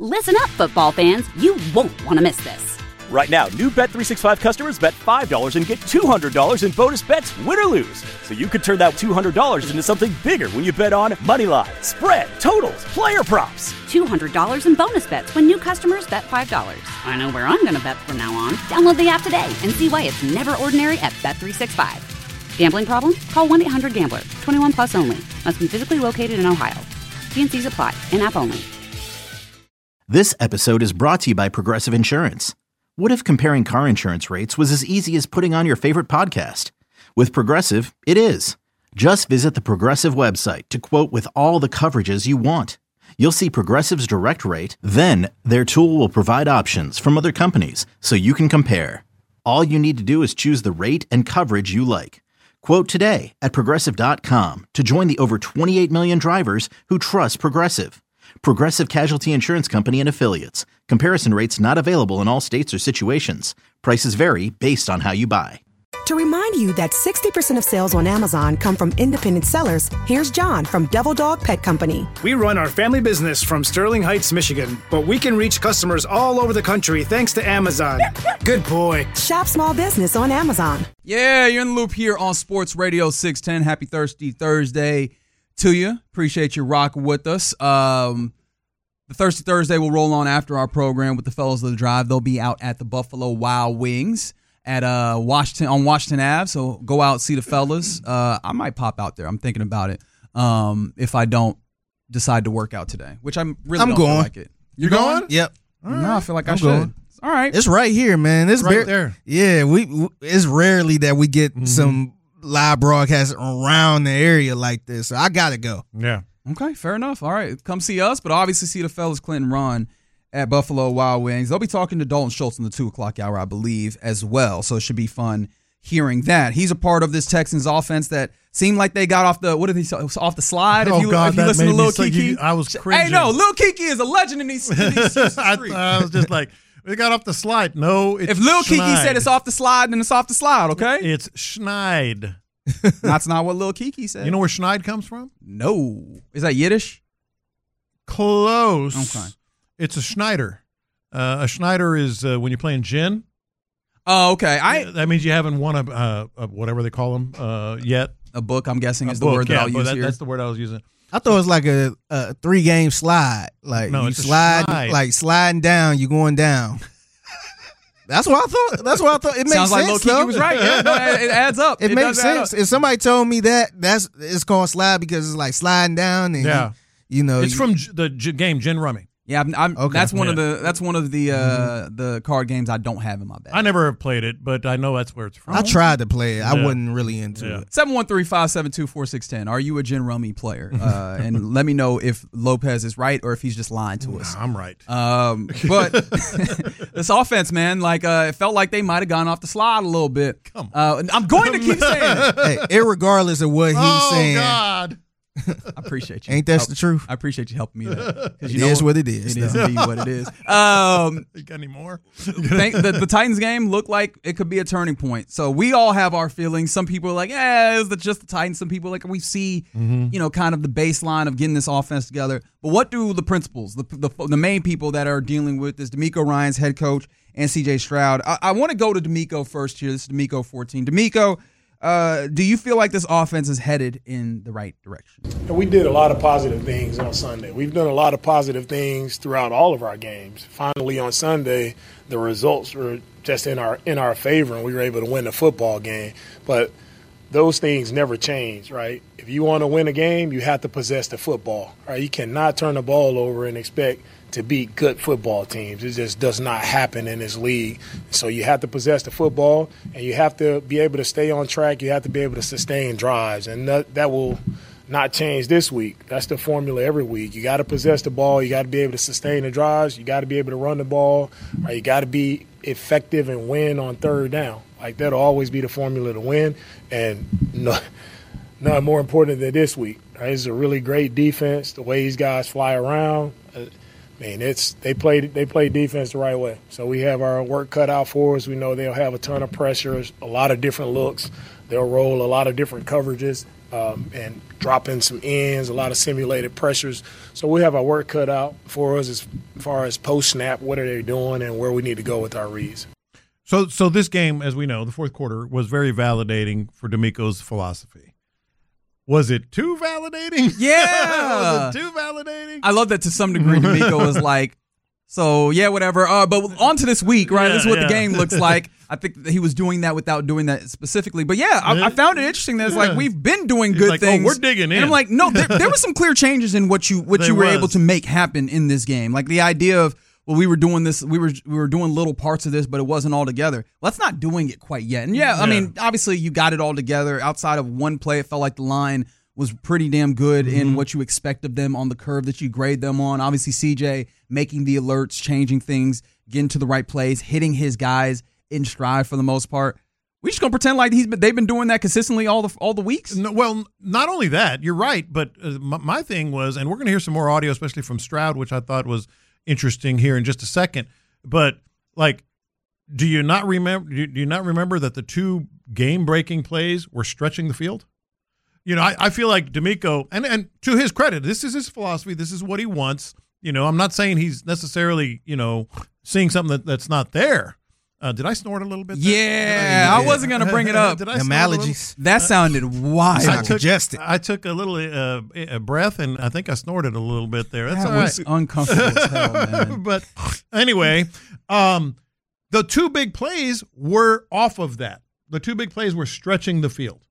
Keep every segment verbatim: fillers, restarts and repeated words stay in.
Listen up, football fans. You won't want to miss this. Right now, new Bet three sixty-five customers bet five dollars and get two hundred dollars in bonus bets, win or lose. So you could turn that two hundred dollars into something bigger when you bet on money line, spread, totals, player props. two hundred dollars in bonus bets when new customers bet five dollars. I know where I'm going to bet from now on. Download the app today and see why it's never ordinary at Bet three sixty-five. Gambling problem? Call one eight hundred gambler. twenty-one plus only. Must be physically located in Ohio. T and C's apply. In-app only. This episode is brought to you by Progressive Insurance. What if comparing car insurance rates was as easy as putting on your favorite podcast? With Progressive, it is. Just visit the Progressive website to quote with all the coverages you want. You'll see Progressive's direct rate, then their tool will provide options from other companies so you can compare. All you need to do is choose the rate and coverage you like. Quote today at Progressive dot com to join the over twenty-eight million drivers who trust Progressive. Progressive Casualty Insurance Company and Affiliates. Comparison rates not available in all states or situations. Prices vary based on how you buy. To remind you that sixty percent of sales on Amazon come from independent sellers, here's John from Devil Dog Pet Company. We run our family business from Sterling Heights, Michigan, but we can reach customers all over the country thanks to Amazon. Good boy. Shop small business on Amazon. Yeah, you're in the loop here on Sports Radio six ten. Happy Thirsty Thursday to you. Appreciate you rocking with us. Um, the Thirsty Thursday will roll on after our program with the fellows of the drive. They'll be out at the Buffalo Wild Wings at uh Washington on Washington Avenue. So go out, see the fellas. Uh, I might pop out there. I'm thinking about it. Um, if I don't decide to work out today, which I'm really I'm don't going. feel like it. You're going? going? Yep. Right. No, I feel like I'm I should. Going. All right. It's right here, man. It's right bar- there. Yeah, we, we. It's rarely that we get mm-hmm. some live broadcasts around the area like this. So I gotta go. Yeah. Okay, fair enough. All right, come see us, but obviously see the fellas Clinton Ron at Buffalo Wild Wings. They'll be talking to Dalton Schultz in the two o'clock hour, I believe, as well. So it should be fun hearing that. He's a part of this Texans offense that seemed like they got off the what did he off the slide? Oh if you, God, if you that listen made to Lil me so Kiki, you, I was cringing. Hey, no, Lil Kiki is a legend in these, in these streets. I, I was just like, we got off the slide. No, it's if Lil Kiki Schneid. said it's off the slide, then it's off the slide. Okay, it's Schneid. That's not what Lil Kiki said. You know where Schneid comes from? No, is that Yiddish? Close. Okay. It's a Schneider. Uh, a Schneider is uh, when you're playing gin. Oh, okay. I that means you haven't won a, uh, a whatever they call them uh, yet. A book, I'm guessing, a is book, the word that yeah, I'll use that, here. That's the word I was using. I thought it was like a, a three game slide. Like no, you it's slide, a like sliding down, you going down. That's what I thought. That's what I thought. It makes Sounds sense. like Lil Kiki was right. Yeah, no, it, it adds up. It, it makes sense. If somebody told me that, that's it's called slide because it's like sliding down and yeah. you, you know it's you, from G- the G- game Gin Rummy. Yeah, I'm, I'm, okay. that's one yeah. of the that's one of the uh, mm-hmm. the card games I don't have in my bag. I never played it, but I know that's where it's from. I tried to play it. Yeah. I wasn't really into yeah. it. seven one three, five seven two, four six one zero. Are you a Gin Rummy player? Uh, and let me know if Lopez is right or if he's just lying to us. Nah, I'm right. Um, but this offense, man, like uh, it felt like they might have gone off the slide a little bit. Come on. Uh, I'm going to keep saying it. Hey, irregardless of what he's oh, saying. God. I appreciate you. Ain't that Help, the truth? I appreciate you helping me there. It you is what, what it is. It is indeed what it is. Um, you got any more? think the, the Titans game looked like it could be a turning point. So we all have our feelings. Some people are like, yeah, it's just the Titans. Some people are like, we see, mm-hmm. you know, kind of the baseline of getting this offense together. But what do the principals, the the, the main people that are dealing with this, DeMeco Ryans, head coach, and C J Stroud? I, I want to go to DeMeco first here. This is DeMeco fourteen. DeMeco, Uh, do you feel like this offense is headed in the right direction? We did a lot of positive things on Sunday. We've done a lot of positive things throughout all of our games. Finally, on Sunday, the results were just in our in our favor, and we were able to win the football game. But those things never change, right? If you want to win a game, you have to possess the football, right? You cannot turn the ball over and expect to beat good football teams. It just does not happen in this league. So you have to possess the football, and you have to be able to stay on track. You have to be able to sustain drives, and that, that will not change this week. That's the formula every week. You got to possess the ball. You got to be able to sustain the drives. You got to be able to run the ball. Right? You got to be effective and win on third down. Like, that'll always be the formula to win, and no, not more important than this week. Right? It's a really great defense. The way these guys fly around, uh, I mean, it's they played they play defense the right way. So we have our work cut out for us. We know they'll have a ton of pressure, a lot of different looks. They'll roll a lot of different coverages. um, and dropping some ends, a lot of simulated pressures. So we have our work cut out for us as far as post-snap, what are they doing and where we need to go with our reads. So so this game, as we know, the fourth quarter was very validating for DeMeco's philosophy. Was it too validating? Yeah. Was it too validating? I love that to some degree DeMeco was like, so, yeah, whatever. Uh, but on to this week, right? Yeah, this is what yeah. the game looks like. I think that he was doing that without doing that specifically. But, yeah, I, I found it interesting that it's Yeah. like we've been doing He's good like, things. Oh, we're digging in. And I'm like, no, there, there were some clear changes in what you what There you were was. able to make happen in this game. Like the idea of, well, we were doing this, we were we were doing little parts of this, but it wasn't all together. Well, that's not doing it quite yet. And, yeah, I Yeah. mean, obviously you got it all together. Outside of one play, it felt like the line was pretty damn good Mm-hmm. in what you expect of them on the curve that you grade them on. Obviously, C J making the alerts, changing things, getting to the right plays, hitting his guys in stride for the most part. We just gonna pretend like he's been, they've been doing that consistently all the all the weeks. No, well, not only that, you're right, but uh, my, my thing was, and we're going to hear some more audio, especially from Stroud, which I thought was interesting here in just a second. But like, do you not remember? Do you, do you not remember that the two game-breaking plays were stretching the field? You know, I, I feel like DeMeco, and and to his credit, this is his philosophy. This is what he wants. You know, I'm not saying he's necessarily, you know, seeing something that, that's not there. Uh, did I snort a little bit there? Yeah, Yeah. I wasn't gonna bring it up. Did I Them snort a little? allergies. That sounded wild. I took, congested. I took a little uh, a breath, and I think I snorted a little bit there. That's that all was right. uncomfortable as hell, man. But anyway, um, the two big plays were off of that. The two big plays were stretching the field.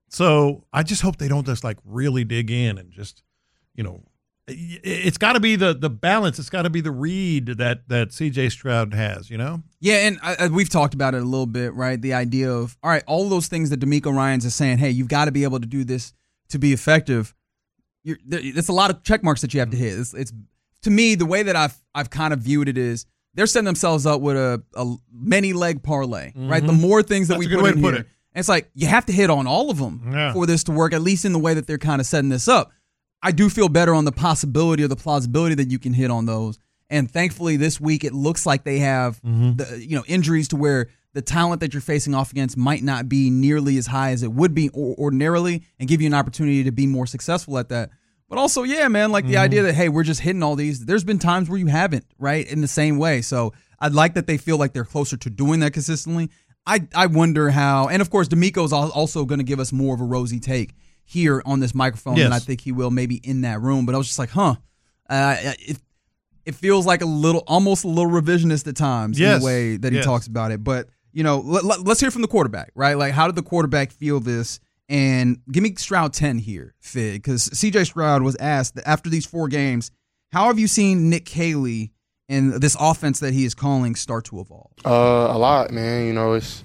So I just hope they don't just like really dig in and just, you know, it- it's got to be the the balance. It's got to be the read that that C J Stroud has. You know. Yeah, and I, I- we've talked about it a little bit, right? The idea of, all right, all those things that DeMeco Ryans is saying, hey, you've got to be able to do this to be effective. You're, there, it's a lot of check marks that you have to hit. It's, it's to me, the way that I've I've kind of viewed it is they're setting themselves up with a, a many leg parlay, right? The more things that That's we a good put way in to put here, it. and it's like you have to hit on all of them Yeah. for this to work, at least in the way that they're kind of setting this up. I do feel better on the possibility or the plausibility that you can hit on those. And thankfully, this week it looks like they have Mm-hmm. the you know injuries to where the talent that you're facing off against might not be nearly as high as it would be or- ordinarily, and give you an opportunity to be more successful at that. But also, yeah, man, like Mm-hmm. the idea that hey, we're just hitting all these. There's been times where you haven't, right, in the same way. So I'd like that they feel like they're closer to doing that consistently. I I wonder how, and of course, DeMeco's al- also going to give us more of a rosy take here on this microphone than I Yes. think he will maybe in that room. But I was just like, huh, uh, it it feels like a little, almost a little revisionist at times in Yes. the way that he Yes. talks about it. But you know, let, let, let's hear from the quarterback, right? Like, how did the quarterback feel this? And give me Stroud ten here, Fig, because C J Stroud was asked that after these four games, how have you seen Nick Caley and this offense that he is calling start to evolve? Uh, a lot, man. You know, it's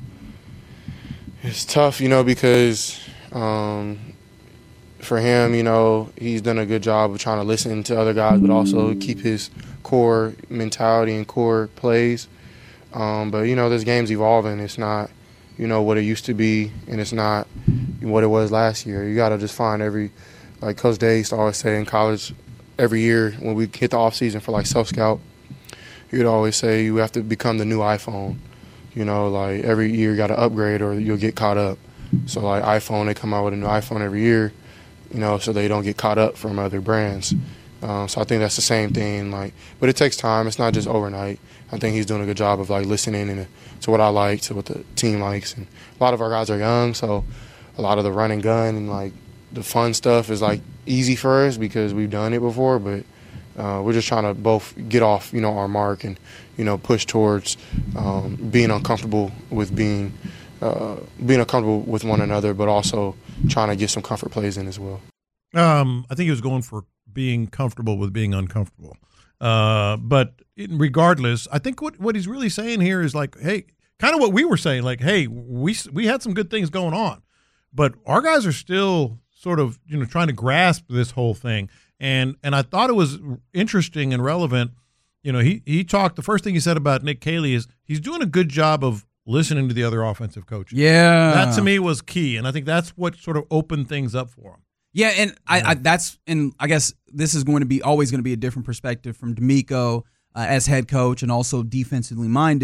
it's tough, you know, because um, for him, you know, he's done a good job of trying to listen to other guys, but also keep his core mentality and core plays. Um, but you know, this game's evolving. It's not, you know, what it used to be, and it's not what it was last year. You got to just find every, like Coach Day used to always say in college, every year when we hit the off season for like self scout, he would always say you have to become the new iPhone. You know, like every year you got to upgrade or you'll get caught up. So like iPhone, they come out with a new iPhone every year, you know, so they don't get caught up from other brands. Um, so I think that's the same thing. Like, but it takes time. It's not just overnight. I think he's doing a good job of like listening and to what I like, to what the team likes. And a lot of our guys are young, so a lot of the run and gun and like the fun stuff is like easy for us because we've done it before. But uh, we're just trying to both get off, you know, our mark and you know push towards um, being uncomfortable with being uh, being uncomfortable with one another, but also trying to get some comfort plays in as well. Um, I think he was going for being comfortable with being uncomfortable. Uh, but regardless, I think what, what he's really saying here is like, hey, kind of what we were saying, like, hey, we we had some good things going on, but our guys are still sort of, you know, trying to grasp this whole thing. And and I thought it was interesting and relevant. You know, he he talked, the first thing he said about Nick Caley is he's doing a good job of listening to the other offensive coaches. Yeah. That to me was key, and I think that's what sort of opened things up for him. Yeah, and I, I that's and I guess this is going to be always going to be a different perspective from DeMeco uh, as head coach and also defensively minded.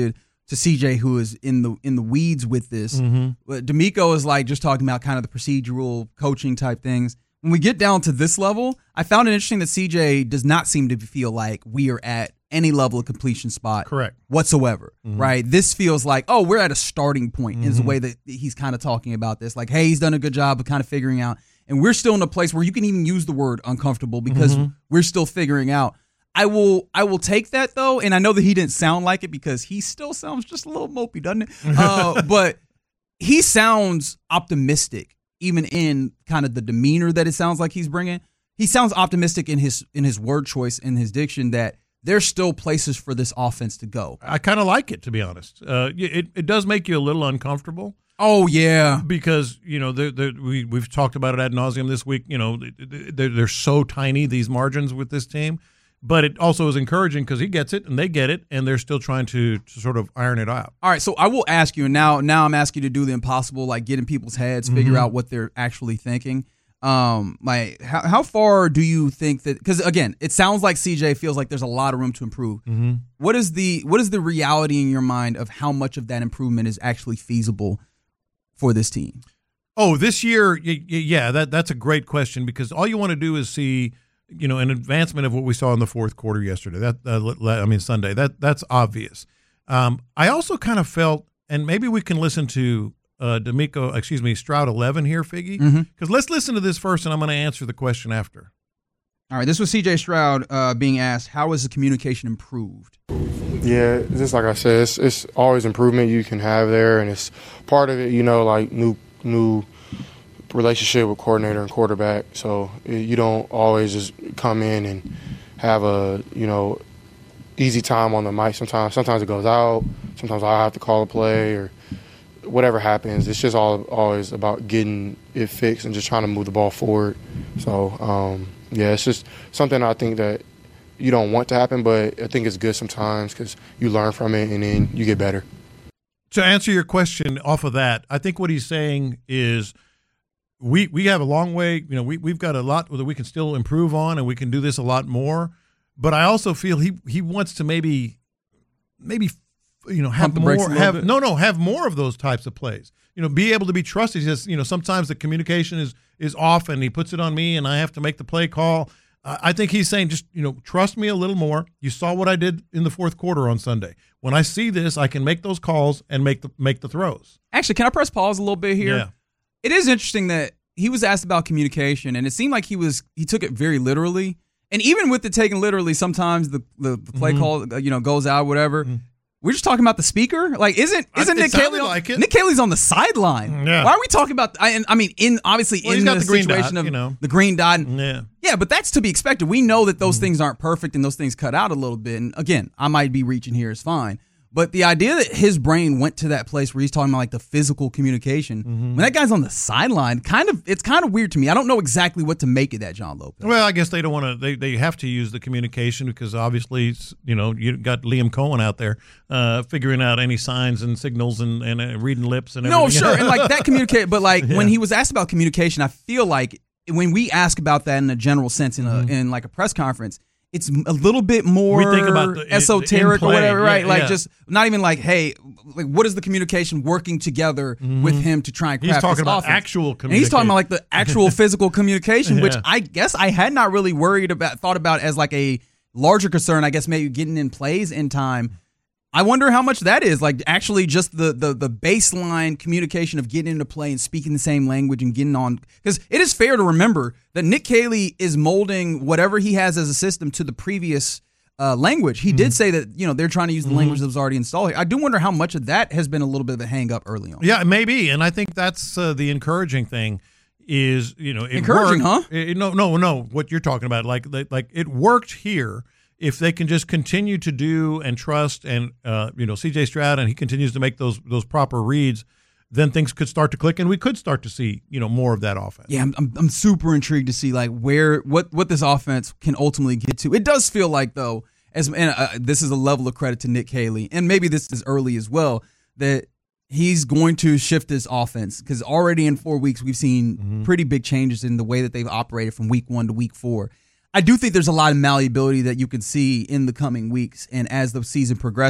to C J, who is in the in the weeds with this. Mm-hmm. D'Amico is like just talking about kind of the procedural coaching type things. When we get down to this level, I found it interesting that C J does not seem to feel like we are at any level of completion spot correct whatsoever, mm-hmm. right? This feels like, oh, we're at a starting point mm-hmm. is the way that he's kind of talking about this. Like, hey, he's done a good job of kind of figuring out. And we're still in a place where you can even use the word uncomfortable because mm-hmm. we're still figuring out. I will I will take that, though, and I know that he didn't sound like it because he still sounds just a little mopey, doesn't it? Uh, but he sounds optimistic, even in kind of the demeanor that it sounds like he's bringing. He sounds optimistic in his in his word choice, in his diction, that there's still places for this offense to go. I kind of like it, to be honest. Uh, it, it does make you a little uncomfortable. Oh, yeah. Because, you know, they're, they're, we, we've talked about it ad nauseum this week. You know, they're, they're so tiny, these margins with this team. But it also is encouraging because he gets it and they get it, and they're still trying to, to sort of iron it out. All right, so I will ask you, and now, now I'm asking you to do the impossible, like get in people's heads, figure Mm-hmm. out what they're actually thinking. Um, like how, how far do you think that? Because again, it sounds like C J feels like there's a lot of room to improve. Mm-hmm. What is the what is the reality in your mind of how much of that improvement is actually feasible for this team? Oh, this year, y- y- yeah, that that's a great question because all you want to do is see, you know, an advancement of what we saw in the fourth quarter yesterday. That uh, I mean Sunday. That that's obvious. Um, I also kind of felt, and maybe we can listen to. Uh, D'Amico, excuse me, Stroud eleven here, Figgy. Because Mm-hmm. let's listen to this first, and I'm going to answer the question after. All right, this was C J Stroud uh, being asked, how has the communication improved? Yeah, just like I said, it's, it's always improvement you can have there, and it's part of it, you know, like new new relationship with coordinator and quarterback. So you don't always just come in and have a, you know, easy time on the mic. Sometimes, sometimes it goes out. Sometimes I have to call a play or whatever happens. It's just all always about getting it fixed and just trying to move the ball forward. So, um, yeah, it's just something I think that you don't want to happen, but I think it's good sometimes because you learn from it and then you get better. To answer your question off of that, I think what he's saying is we we have a long way. You know, we, we've got a lot that we can still improve on, and we can do this a lot more. But I also feel he, he wants to maybe maybe – you know, have more, have no, no, have more of those types of plays. You know, be able to be trusted. He says, you know, sometimes the communication is is off, and he puts it on me, and I have to make the play call. Uh, I think he's saying, just you know, trust me a little more. You saw what I did in the fourth quarter on Sunday. When I see this, I can make those calls and make the make the throws. Actually, can I press pause a little bit here? Yeah. It is interesting that he was asked about communication, and it seemed like he was he took it very literally. And even with the taken literally, sometimes the the, the play mm-hmm. call, you know, goes out, whatever. Mm-hmm. We're just talking about the speaker. Like, isn't isn't I, Nick Caley? Like Nick Caley's on the sideline. Yeah. Why are we talking about? I, I mean, in obviously well, in he's got the, the green situation dot, of you know. the green dot. Yeah, yeah, but that's to be expected. We know that those mm-hmm. things aren't perfect and those things cut out a little bit. And again, I might be reaching here. It's fine. But the idea that his brain went to that place where he's talking about like the physical communication, mm-hmm. when that guy's on the sideline, kind of it's kind of weird to me. I don't know exactly what to make of that, John Lopez. Well, I guess they don't want to. They, they have to use the communication because obviously, you know, you got Liam Cohen out there uh, figuring out any signs and signals and, and uh, reading lips and everything. No, sure, and like that communicate. But like yeah. when he was asked about communication, I feel like when we ask about that in a general sense in a mm-hmm. in like a press conference, it's a little bit more we think about the, esoteric or whatever, right? Yeah, like yeah. just not even like, hey, like what is the communication working together mm-hmm. with him to try and craft He's talking this about offense? actual communication. And he's talking about like the actual physical communication, yeah. which I guess I had not really worried about, thought about as like a larger concern. I guess maybe getting in plays in time. I wonder how much that is, like actually just the the the baseline communication of getting into play and speaking the same language and getting on. Because it is fair to remember that Nick Caley is molding whatever he has as a system to the previous uh, language. He mm-hmm. did say that, you know, they're trying to use the mm-hmm. language that was already installed here. I do wonder how much of that has been a little bit of a hang up early on. Yeah, maybe. And I think that's uh, the encouraging thing is, you know, it encouraging, worked. huh? It, no, no, no. What you're talking about, like, like it worked here. If they can just continue to do and trust, and uh, you know, C J Stroud, and he continues to make those those proper reads, then things could start to click, and we could start to see, you know, more of that offense. Yeah, I'm I'm, I'm super intrigued to see like where what what this offense can ultimately get to. It does feel like though, as and uh, this is a level of credit to Nick Caley, and maybe this is early as well, that he's going to shift this offense because already in four weeks we've seen mm-hmm. pretty big changes in the way that they've operated from week one to week four. I do think there's a lot of malleability that you can see in the coming weeks, and as the season progresses,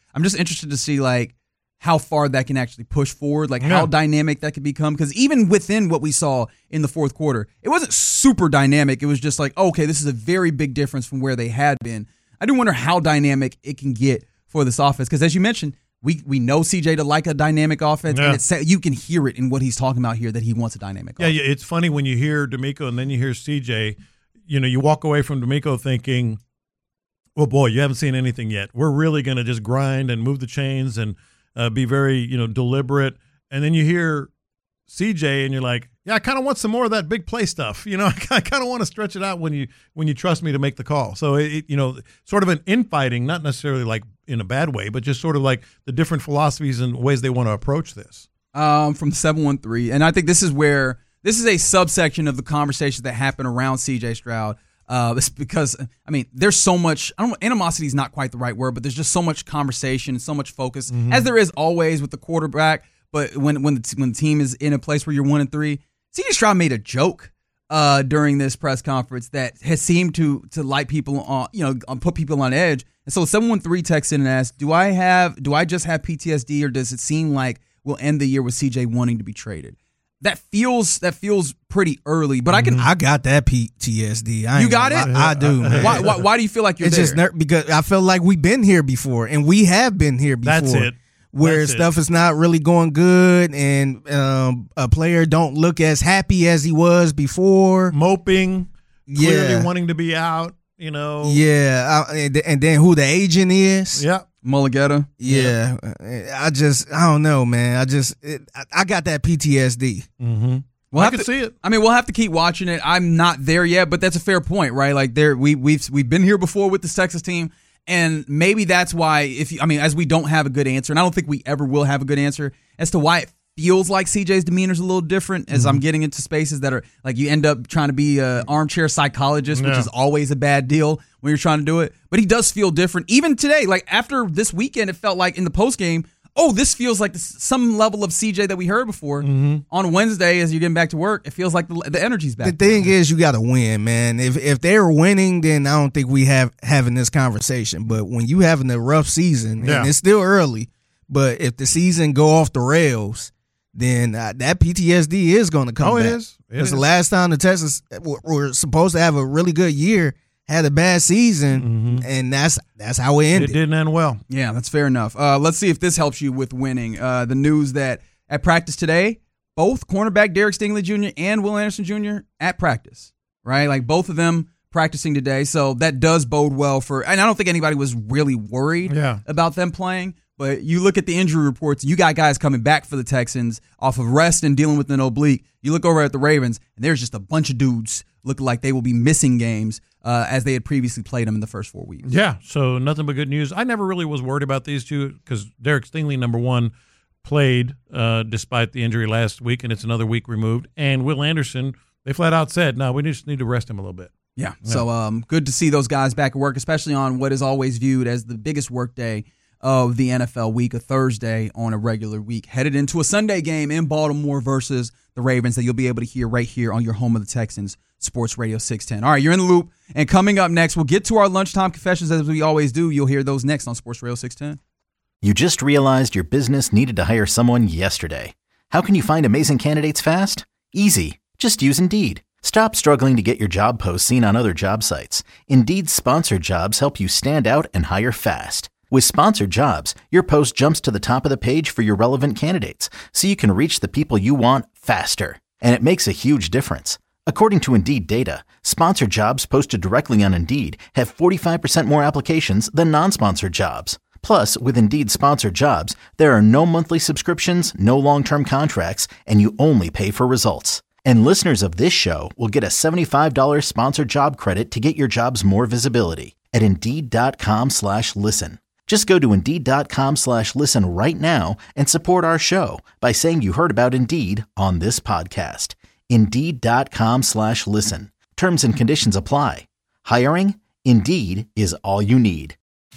I'm just interested to see like how far that can actually push forward, like Yeah. how dynamic that could become. Because even within what we saw in the fourth quarter, it wasn't super dynamic. It was just like, okay, this is a very big difference from where they had been. I do wonder how dynamic it can get for this offense. Because as you mentioned, we we know C J to like a dynamic offense, Yeah. and it's you can hear it in what he's talking about here that he wants a dynamic Yeah, offense. yeah, it's funny when you hear D'Amico and then you hear C J. You know, you walk away from D'Amico thinking, well, boy, you haven't seen anything yet. We're really going to just grind and move the chains and uh, be very, you know, deliberate. And then you hear C J and you're like, yeah, I kind of want some more of that big play stuff. You know, I kind of want to stretch it out when you when you trust me to make the call. So, it, it, you know, sort of an infighting, not necessarily like in a bad way, but just sort of like the different philosophies and ways they want to approach this. Um, from seven one three, and I think this is where this is a subsection of the conversations that happen around C J Stroud. Uh, it's because I mean, there's so much. I don't know, animosity is not quite the right word, but there's just so much conversation, so much focus, Mm-hmm. as there is always with the quarterback. But when when the t- when the team is in a place where you're one and three, C J Stroud made a joke uh, during this press conference that has seemed to to light people on, you know, on, put people on edge. And so seven one three texted in and asked, "Do I have do I just have P T S D, or does it seem like we'll end the year with C J wanting to be traded?" That feels that feels pretty early, but I can. I got that P T S D. I ain't You got gonna it? lie. I do, man. Why, why why do you feel like you're It's there? just ner- because I feel like we've been here before, and we have been here before. That's it. Where That's stuff it. is not really going good, and um, a player don't look as happy as he was before. Moping, clearly Yeah. wanting to be out, you know. Yeah, I, and, and then who the agent is. Yeah. Mulligetta. Yeah, I just I don't know, man. I just it, I, I got that P T S D. Mm-hmm. We'll I have can to, see it. I mean, we'll have to keep watching it. I'm not there yet, but that's a fair point, right? Like there, we we've we've been here before with this Texas team, and maybe that's why. If you, I mean, as we don't have a good answer, and I don't think we ever will have a good answer as to why it feels like C J's demeanor is a little different. As Mm-hmm. I'm getting into spaces that are like you end up trying to be an armchair psychologist, which Yeah. is always a bad deal when you're trying to do it. But he does feel different. Even today, like after this weekend, it felt like in the post game. Oh, this feels like this, some level of C J that we heard before. Mm-hmm. On Wednesday, as you're getting back to work, it feels like the, the energy's back. The thing is, you got to win, man. If if they were winning, then I don't think we have having this conversation. But when you having a rough season, Yeah. and it's still early, but if the season go off the rails, then uh, that P T S D is going to come Oh, it back. is. It Because the is. last time the Texans were, were supposed to have a really good year, had a bad season, and that's that's how it It ended. didn't end well. Yeah, that's fair enough. Uh, let's see if this helps you with winning. Uh, the news that at practice today, both cornerback Derek Stingley Junior and Will Anderson Junior at practice, right? Like both of them practicing today. So that does bode well for, and I don't think anybody was really worried Yeah. about them playing. But you look at the injury reports, you got guys coming back for the Texans off of rest and dealing with an oblique. You look over at the Ravens, and there's just a bunch of dudes looking like they will be missing games uh, as they had previously played them in the first four weeks. Yeah, so nothing but good news. I never really was worried about these two because Derek Stingley, number one, played uh, despite the injury last week, and it's another week removed. And Will Anderson, they flat out said, no, we just need to rest him a little bit. Yeah, so um, good to see those guys back at work, especially on what is always viewed as the biggest work day of the N F L week, a Thursday on a regular week, headed into a Sunday game in Baltimore versus the Ravens that you'll be able to hear right here on your home of the Texans, Sports Radio six ten. All right, you're in the loop, and coming up next, we'll get to our lunchtime confessions as we always do. You'll hear those next on Sports Radio six ten. You just realized your business needed to hire someone yesterday. How can you find amazing candidates fast? Easy. Just use Indeed. Stop struggling to get your job posts seen on other job sites. Indeed's sponsored jobs help you stand out and hire fast. With sponsored jobs, your post jumps to the top of the page for your relevant candidates, so you can reach the people you want faster. And it makes a huge difference. According to Indeed data, sponsored jobs posted directly on Indeed have forty-five percent more applications than non-sponsored jobs. Plus, with Indeed sponsored jobs, there are no monthly subscriptions, no long-term contracts, and you only pay for results. And listeners of this show will get a seventy-five dollars sponsored job credit to get your jobs more visibility at Indeed.com slash listen. Just go to Indeed.com slash listen right now and support our show by saying you heard about Indeed on this podcast. Indeed.com slash listen. Terms and conditions apply. Hiring? Indeed is all you need.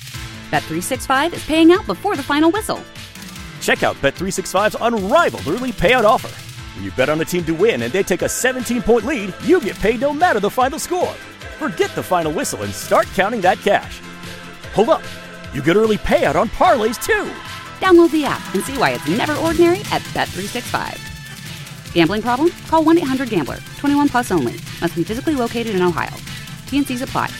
Bet three sixty-five is paying out before the final whistle. Check out Bet three sixty-five's unrivaled early payout offer. When you bet on a team to win and they take a seventeen-point lead, you get paid no matter the final score. Forget the final whistle and start counting that cash. Hold up. You get early payout on parlays, too. Download the app and see why it's never ordinary at Bet three sixty-five. Gambling problem? Call one eight hundred gambler. twenty-one plus only. Must be physically located in Ohio. T N Cs apply.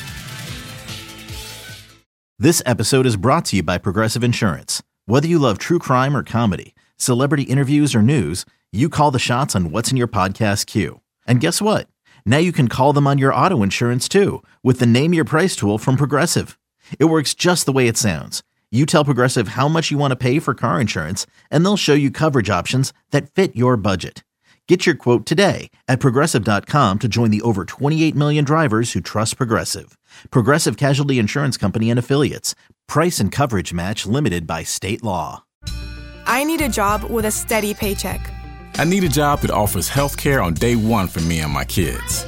This episode is brought to you by Progressive Insurance. Whether you love true crime or comedy, celebrity interviews or news, you call the shots on what's in your podcast queue. And guess what? Now you can call them on your auto insurance too with the Name Your Price tool from Progressive. It works just the way it sounds. You tell Progressive how much you want to pay for car insurance, and they'll show you coverage options that fit your budget. Get your quote today at Progressive dot com to join the over twenty-eight million drivers who trust Progressive. Progressive Casualty Insurance Company and Affiliates. Price and coverage match limited by state law. I need a job with a steady paycheck. I need a job that offers health care on day one for me and my kids.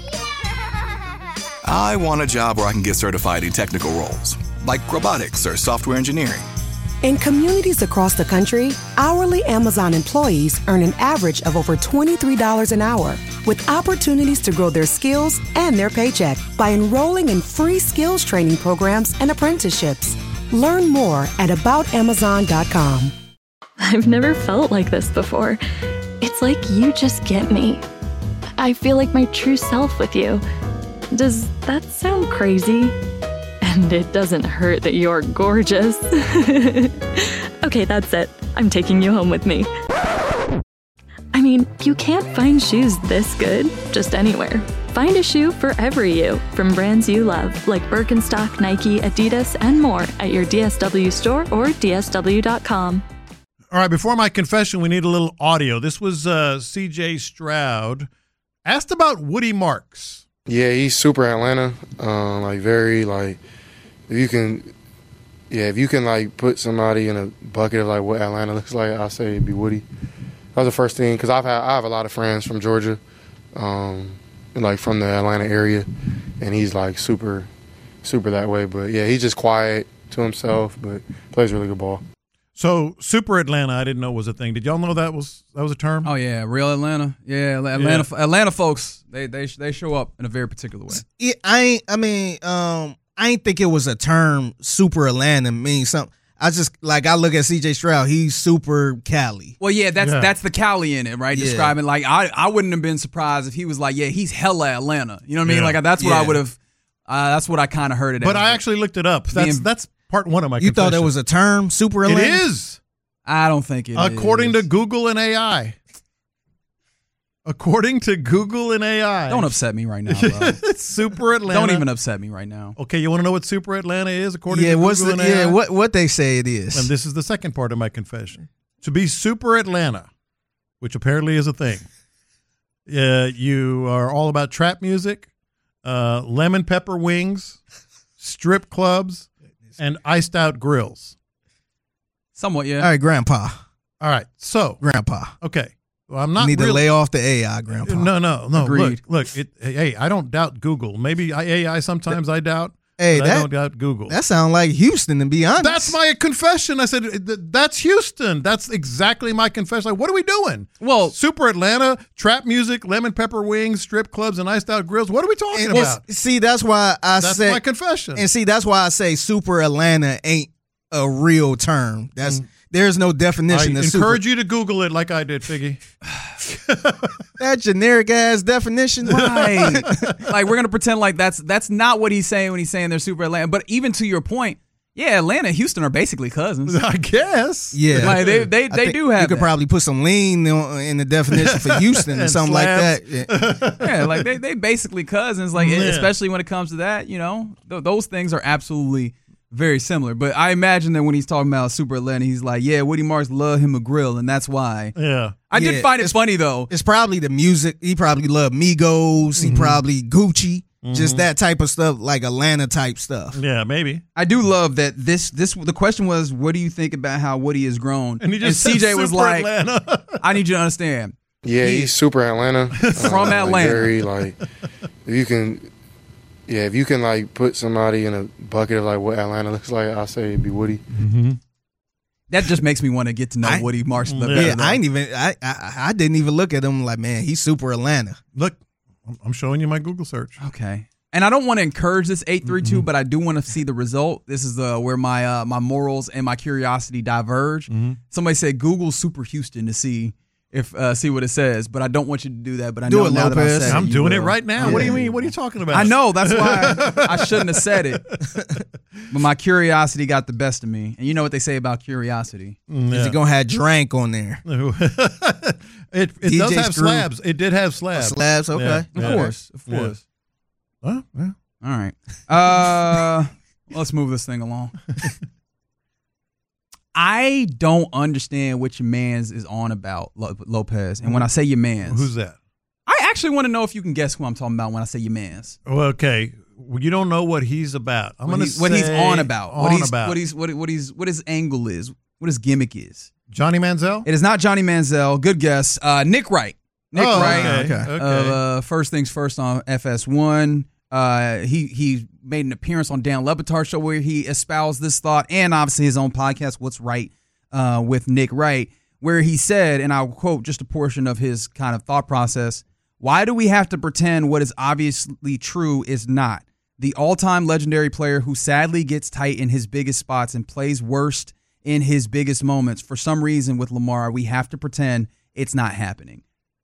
I want a job where I can get certified in technical roles, like robotics or software engineering. In communities across the country, hourly Amazon employees earn an average of over twenty-three dollars an hour, with opportunities to grow their skills and their paycheck by enrolling in free skills training programs and apprenticeships. Learn more at about amazon dot com. I've never felt like this before. It's like you just get me. I feel like my true self with you. Does that sound crazy? And it doesn't hurt that you're gorgeous. Okay, that's it. I'm taking you home with me. I mean, you can't find shoes this good just anywhere. Find a shoe for every you from brands you love, like Birkenstock, Nike, Adidas, and more at your D S W store or D S W dot com. All right, before my confession, we need a little audio. This was uh, C J Stroud asked about Woody Marks. Yeah, he's super Atlanta. Um, like very like if you can, yeah, if you can like put somebody in a bucket of like what Atlanta looks like, I say it'd be Woody. That was the first thing because I've had I have a lot of friends from Georgia, um, and like from the Atlanta area, and he's like super, super that way. But yeah, he's just quiet to himself, but plays really good ball. So super Atlanta, I didn't know was a thing. Did y'all know that was that was a term? Oh yeah, real Atlanta. Yeah, Atlanta. Yeah. Atlanta folks, they they they show up in a very particular way. Yeah, I ain't. I mean, um, I ain't think it was a term. Super Atlanta means something. I just like I look at C J Stroud. He's super Cali. Well, yeah, that's yeah. that's the Cali in it, right? Yeah. Describing like I I wouldn't have been surprised if he was like, yeah, he's hella Atlanta. You know what I mean? Yeah. Like that's what yeah. I would have. Uh, that's what I kind of heard it. But as. I actually looked it up. That's being, that's part one of my. You confession. thought it was a term, super Atlanta? It is. I don't think it According is. to Google and A I. According to Google and A I. Don't upset me right now, bro. Super Atlanta. Don't even upset me right now. Okay, you want to know what Super Atlanta is according yeah, to what's Google the, and A I? Yeah, what, what they say it is. And this is the second part of my confession. To be Super Atlanta, which apparently is a thing, uh, you are all about trap music, uh, lemon pepper wings, strip clubs, and iced out grills. Somewhat, yeah. All right, Grandpa. All right, so Grandpa. Okay, well, I'm not. You need really, to lay off the A I, Grandpa. No, no, no. Agreed. Look, look. It, hey, I don't doubt Google. Maybe A I sometimes I doubt. Hey, that, I don't doubt Google. That sounds like Houston, to be honest. That's my confession. I said that's Houston. That's exactly my confession. Like, what are we doing? Well, Super Atlanta, trap music, lemon pepper wings, strip clubs, and iced out grills. What are we talking and, about? Well, see, that's why I that's say my confession. And see, that's why I say Super Atlanta ain't a real term. That's mm. There's no definition. I of encourage super. you to Google it like I did, Figgy. That generic ass definition, right? Like we're gonna pretend like that's that's not what he's saying when he's saying they're Super Atlanta. But even to your point, yeah, Atlanta and Houston are basically cousins. I guess. Yeah, like they they, they do have. You could that. probably put some lean in the definition for Houston or something slabs. like that. Yeah. yeah, like they they basically cousins. Like yeah. especially when it comes to that, you know, th- those things are absolutely very similar. But I imagine that when he's talking about Super Atlanta, he's like, yeah, Woody Marks love him a grill, and that's why. Yeah. I yeah, did find it funny, though. It's probably the music. He probably loved Migos. He mm-hmm. probably Gucci. Mm-hmm. Just that type of stuff, like Atlanta type stuff. Yeah, maybe. I do love that this, this. The question was, what do you think about how Woody has grown? And, he just and C J was like, Atlanta. I need you to understand. Yeah, he, he's super Atlanta. From uh, Atlanta. Like very, like, if you can... Yeah, if you can like put somebody in a bucket of like what Atlanta looks like, I say it'd be Woody. Mm-hmm. That just makes me want to get to know I, Woody Marks. Yeah, yeah I ain't even. I, I I didn't even look at him like, man, he's super Atlanta. Look, I'm showing you my Google search. Okay, and I don't want to encourage this eight three two, Mm-hmm. but I do want to see the result. This is uh, where my uh, my morals and my curiosity diverge. Mm-hmm. Somebody said Google Super Houston to see if uh, see what it says, but I don't want you to do that. But I Do know it, now that I Lopez. said it, I'm you doing it will. right now. Yeah. What do you mean? What are you talking about? I know. That's why I, I shouldn't have said it. But my curiosity got the best of me. And you know what they say about curiosity. Mm, Is yeah. it gonna have drank on there? it it D J does have Screw. slabs. It did have slabs. Slabs, okay. Yeah, Of yeah. course. Of Yeah. course. Huh? Yeah. All right. Uh, let's move this thing along. I don't understand what your mans is on about, Lo- Lopez. And when I say your mans, Who's that? I actually want to know if you can guess who I'm talking about when I say your mans. Well, okay. Well, you don't know what he's about. I'm What, gonna he's, what he's say on about. On what he's about. what he's what, what he's what his angle is. What his gimmick is. Johnny Manziel? It is not Johnny Manziel. Good guess. Uh, Nick Wright. Nick Oh, Wright. okay, okay. Uh, first things first on F S one. Uh, he he made an appearance on Dan Le Batard's show where he espoused this thought, and obviously his own podcast, What's Right, uh, with Nick Wright, where he said, and I'll quote just a portion of his kind of thought process: "Why do we have to pretend what is obviously true is not? The all-time legendary player who sadly gets tight in his biggest spots and plays worst in his biggest moments. For some reason with Lamar, we have to pretend it's not happening."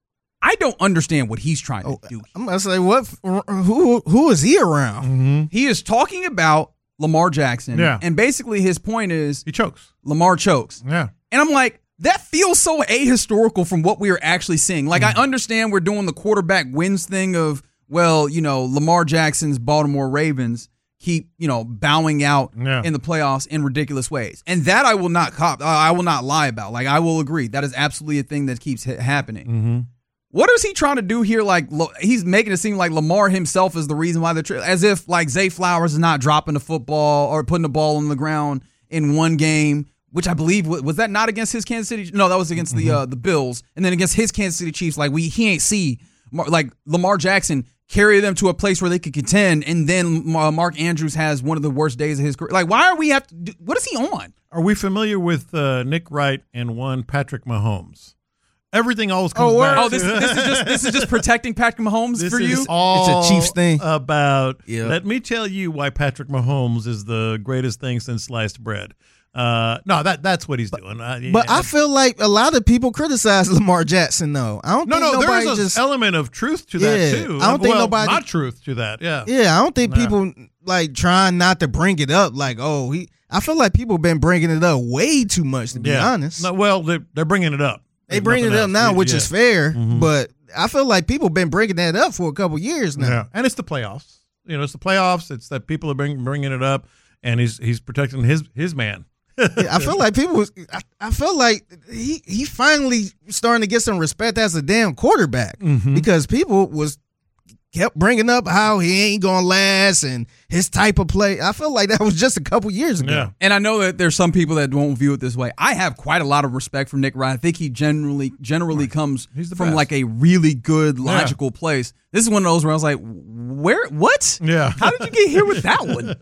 I don't understand what he's trying to do. I'm gonna say what? Who who is he around? Mm-hmm. He is talking about Lamar Jackson. Yeah. And basically his point is he chokes. Lamar chokes. Yeah. And I'm like, that feels so ahistorical from what we are actually seeing. Like, Mm-hmm. I understand we're doing the quarterback wins thing of, well, you know, Lamar Jackson's Baltimore Ravens keep, you know, bowing out Yeah. in the playoffs in ridiculous ways. And that I will not cop. I will not lie about. Like, I will agree. That is absolutely a thing that keeps ha- happening. Mm-hmm. What is he trying to do here? Like, lo- he's making it seem like Lamar himself is the reason why they're tra- as if like Zay Flowers is not dropping the football or putting the ball on the ground in one game, which I believe was, was that not against his Kansas City? No, that was against the uh, the Bills, and then against his Kansas City Chiefs. Like we, he ain't see Mar- like Lamar Jackson carry them to a place where they could contend, and then uh, Mark Andrews has one of the worst days of his career. Like, why are we have to? Do, what is he on? Are we familiar with uh, Nick Wright and one Patrick Mahomes? Everything always comes Oh, back. oh this, this is just this is just protecting Patrick Mahomes This for is you. all It's a Chiefs thing. About Yeah. let me tell you why Patrick Mahomes is the greatest thing since sliced bread. Uh, no, that that's what he's doing. Uh, But yeah. I feel like a lot of people criticize Lamar Jackson, though. I don't no, think no, nobody there's an just element of truth to that Yeah, too. I don't think well, nobody- not truth to that. Yeah, Yeah, I don't think Nah. people like trying not to bring it up. Like, oh, he. I feel like people been bringing it up way too much. To be yeah. honest, No, well, they're, they're bringing it up. they There's bring it nothing up else. now, Yeah, which yeah. is fair. Mhm. But I feel like people been bringing that up for a couple years now. Yeah, and it's the playoffs. You know, it's the playoffs. It's that people are bring, bringing it up, and he's he's protecting his his man. Yeah, I feel like people. was- I, I feel like he he finally starting to get some respect as a damn quarterback Mhm. because people was kept bringing up how he ain't gonna last and his type of play. I feel like that was just a couple years ago. Yeah. And I know that there's some people that won't view it this way. I have quite a lot of respect for Nick Wright. I think he generally generally comes He's the from best. like a really good, logical place. This is one of those where I was like, where, what? Yeah. How did you get here with that one?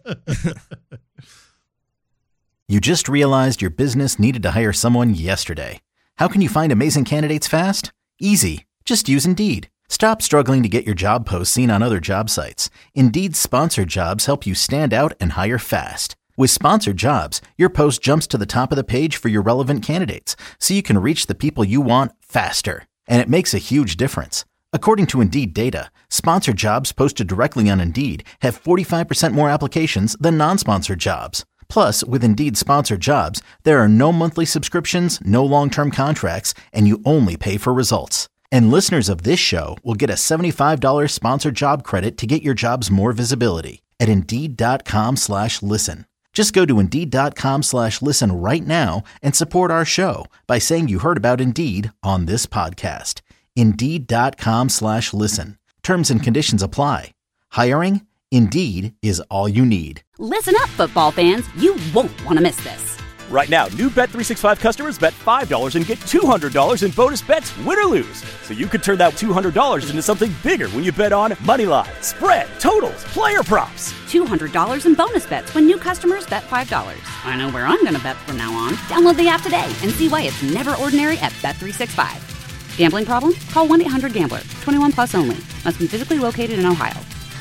You just realized your business needed to hire someone yesterday. How can you find amazing candidates fast? Easy. Just use Indeed. Stop struggling to get your job posts seen on other job sites. Indeed's sponsored jobs help you stand out and hire fast. With sponsored jobs, your post jumps to the top of the page for your relevant candidates, so you can reach the people you want faster. And it makes a huge difference. According to Indeed data, sponsored jobs posted directly on Indeed have forty-five percent more applications than non-sponsored jobs. Plus, with Indeed sponsored jobs, there are no monthly subscriptions, no long-term contracts, and you only pay for results. And listeners of this show will get a seventy-five dollars sponsored job credit to get your jobs more visibility at Indeed.com slash listen. Just go to Indeed.com slash listen right now and support our show by saying you heard about Indeed on this podcast. Indeed.com slash listen. Terms and conditions apply. Hiring? Indeed is all you need. Listen up, football fans. You won't want to miss this. Right now, new Bet three sixty-five customers bet five dollars and get two hundred dollars in bonus bets, win or lose. So you could turn that two hundred dollars into something bigger when you bet on Moneyline, spread, totals, player props. two hundred dollars in bonus bets when new customers bet five dollars. I know where I'm going to bet from now on. Download the app today and see why it's never ordinary at Bet three sixty-five. Gambling problem? Call one eight hundred gambler. twenty-one plus only. Must be physically located in Ohio.